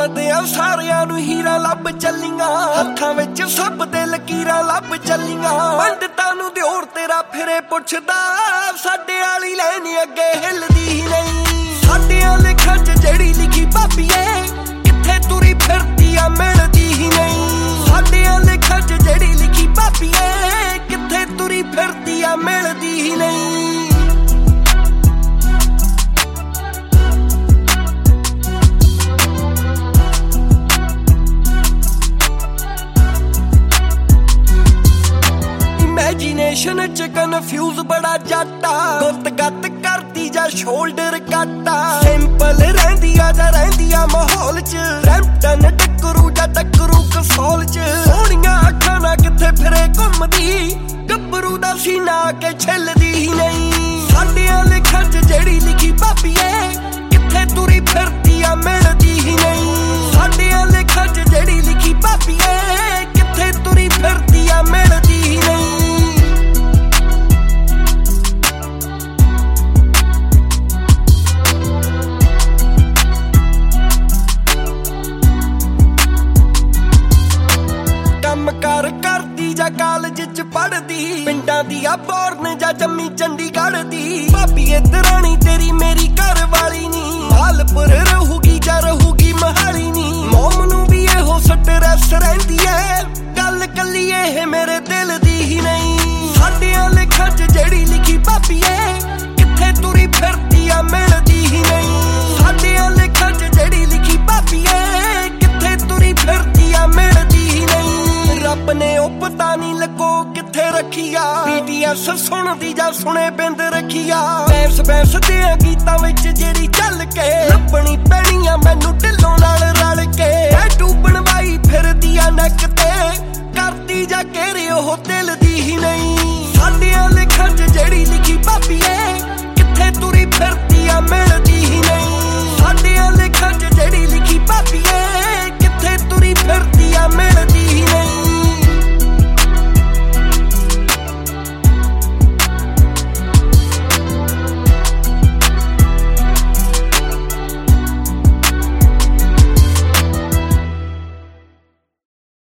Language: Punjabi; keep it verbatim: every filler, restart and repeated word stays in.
ਜਾਣਦੇ ਆ ਸਾਰਿਆਂ ਨੂੰ ਹੀਰਾ ਲੱਭ ਚੱਲੀਆਂ, ਹੱਥਾਂ ਵਿੱਚ ਸਭ ਦੇ ਲਕੀਰਾਂ ਲੱਭ ਚੱਲੀਆਂ। ਪੰਡਤਾਂ ਨੂੰ ਦਿਓਰ ਤੇਰਾ ਫਿਰੇ ਪੁੱਛਦਾ, ਸਾਡੇ ਵਾਲੀ ਲੈਣ ਅੱਗੇ ਹਿੱਲਦੀ ਨਹੀਂ। ਸਾਡਿਆਂ ਲੇਖਾਂ 'ਚ ਜਿਹੜੀ ਲਿਖੀ ਭਾਬੀਏ, ਕਿੱਥੇ ਤੁਰੀ ਫਿਰਦੀ ਆ ਮਿਲਦੀ ਹੀ ਨਹੀਂ। ਸਾਡਿਆਂ ਲੇਖਾਂ 'ਚ ਜਿਹੜੀ ਲਿਖੀ ਭਾਬੀਏ, ਕਿੱਥੇ ਤੁਰੀ ਫਿਰਦੀ ਆ ਮਿਲਦੀ ਹੀ ਨਹੀਂ। ਇਮੈਜੀਨੇਸ਼ਨ 'ਚ ਕਨਫਿਊਜ਼ ਬੜਾ ਜਾਟਾ, ਗੁੱਤ ਗੱਤ ਕਰਦੀ ਜਾਂ ਸ਼ੋਲਡਰ ਕਾਟਾ। ਸਿੰਪਲ ਰਹਿੰਦੀ ਆ ਜਾਂ ਰਹਿੰਦੀ ਆ ਮਾਹੌਲ 'ਚ, ਰੈਂਪਟਨ ਟੱਕਰੂ ਜਾਂ ਟੱਕਰੂ ਕਸੌਲ 'ਚ। ਸੋਹਣੀਆਂ ਅੱਖਾਂ ਨਾਲ ਕਿੱਥੇ ਫਿਰੇ ਘੁੰਮਦੀ, ਗੱਭਰੂ ਦਾ ਸੀਨਾ ਕੇ ਛਿੱਲਦੀ ਹੀ ਨਹੀਂ। ਸਾਡਿਆਂ ਲੇਖਾਂ 'ਚ ਜਿਹੜੀ ਲਿਖੀ ਭਾਬੀਏ, ਕਿੱਥੇ ਤੁਰੀ ਫਿਰਦੀ ਆ ਮਿਲਦੀ ਹੀ ਨਹੀਂ। ਸਾਡਿਆਂ ਲੇਖਾਂ 'ਚ ਜਿਹੜੀ ਲਿਖੀ ਭਾਬੀਏ, ਕਿੱਥੇ ਤੁਰੀ ਫਿਰਦੀ ਆ ਮਿਲਦੀ ਹੀ ਨਹੀਂ। ਕੰਮ ਕਾਰ ਕਰਦੀ ਜਾਂ ਕਾਲਜ 'ਚ ਪੜ੍ਹਦੀ, ਪਿੰਡਾਂ ਦੀ ਆ ਬੋਰਨ ਜਾਂ ਜੰਮੀ ਚੰਡੀਗੜ੍ਹ ਦੀ। ਭਾਬੀ ਦਰਾਣੀ ਤੇਰੀ ਮੇਰੀ ਘਰ ਵਾਲੀ ਨੀ, ਮਾਲਪੁਰ ਰਹੂਗੀ ਜਾਂ ਰਹੂਗੀ ਮਹਾਲੀ ਨੀ। ਮੋਮ ਨੂੰ ਵੀ ਇਹੋ ਸਟਰੈਸ ਰਹਿੰਦੀ ਐ, ਗੱਲ ਕੱਲੀ ਇਹ ਮੇਰੇ ਦਿਲ ਦੀ ਹੀ ਨਹੀਂ। ਸਾਡਿਆਂ ਲੇਖਾਂ 'ਚ ਜਿਹੜੀ ਲਿਖੀ ਭਾਬੀਏ, ਕਿੱਥੇ ਤੁਰੀ ਫਿਰਦੀ ਆ ਮਿਲਦੀ ਹੀ ਨਹੀਂ। ਸਾਡਿਆਂ ਲੇਖਾਂ 'ਚ ਜਿਹੜੀ ਲਿਖੀ ਭਾਬੀਏ, ਕਿੱਥੇ ਤੁਰੀ ਫਿਰਦੀ ਆ ਮਿਲਦੀ ਹੀ ਨਹੀਂ। ਰੱਬ ਨੇ ਉਹ ਪਤਾ ਨੀ ਲੱਗੋ ਕਿੱਥੇ ਰੱਖੀਆ, ਬੀ ਟੀ ਐਸ ਸੁਣਦੀ ਜਾਂ ਸੁਣੇ ਬਿੰਦ ਰੱਖੀਆ। ਬੈਸ ਬੈਸ ਦੇ ਗੀਤਾਂ ਵਿੱਚ ਜਿਹੜੀ ਚੱਲ ਕੇ, ਲੱਭਣੀ ਪੈਣੀ ਆ ਮੈਨੂੰ ਢਿੱਲੋਂ ਨਾਲ ਰਲ ਕੇ। ਟੈਟੂ ਬਣਵਾਈ ਫਿਰਦੀ ਆ ਨੱਕ ਤੇ, ਕਰਦੀ ਜਾਂ ਘੇਰੇ ਉਹ ਦਿਲ ਦੀ ਹੀ ਨਹੀਂ। ਸਾਡਿਆਂ ਲੇਖਾਂ 'ਚ ਜਿਹੜੀ ਲਿਖੀ ਭਾਬੀਏ, ਕਿੱਥੇ ਤੁਰੀ ਫਿਰਦੀ ਆ ਮਿਲਦੀ ਹੀ ਨਹੀਂ।